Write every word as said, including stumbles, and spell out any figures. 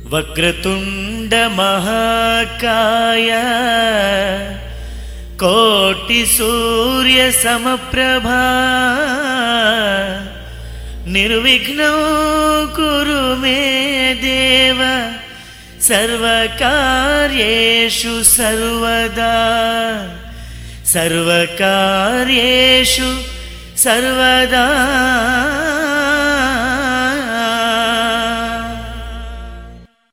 वक्रतुंड महाकाय कोटि सूर्य समप्रभा निर्विघ्नं कुरु मे देव सर्वकार्येषु सर्वदा सर्वकार्येषु सर्वदा।